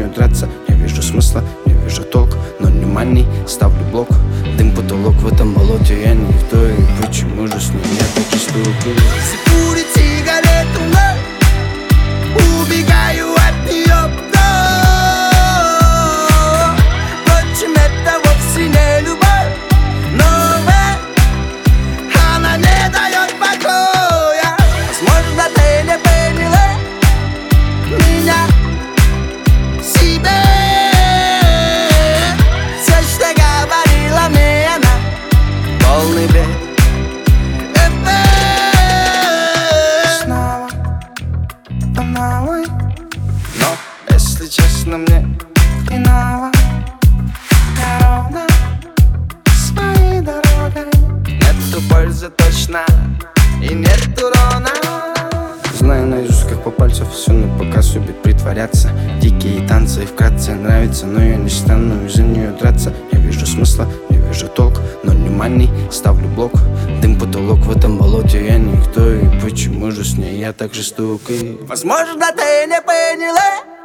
нее драться. Я вижу смысла, я вижу толк, но не мани, ставлю блок. Дым, потолок в этом болоте, я никто. И почему же с ней я так жестоко? Курит сигарету вновь, убегаю от нее вновь. Впрочем, это вовсе не любовь, но она не дает покоя. Возможно, ты не поняла меня себе. Все, что говорила мне она, полный бред. Снова по новой, но, если честно, мне хреново. Я ровно своей дорогой. Нету пользы точно и нет урона. Знаю наизусть, как по пальцу, все на показ любит притворяться. Дикие танцы и вкратце нравится, но я не стану из-за нее драться. Я вижу смысла, я вижу толк, но не мани, ставлю блок. Дым, потолок в этом болоте, я никто. И почему же с ней я так жестокий? Возможно, ты не поняла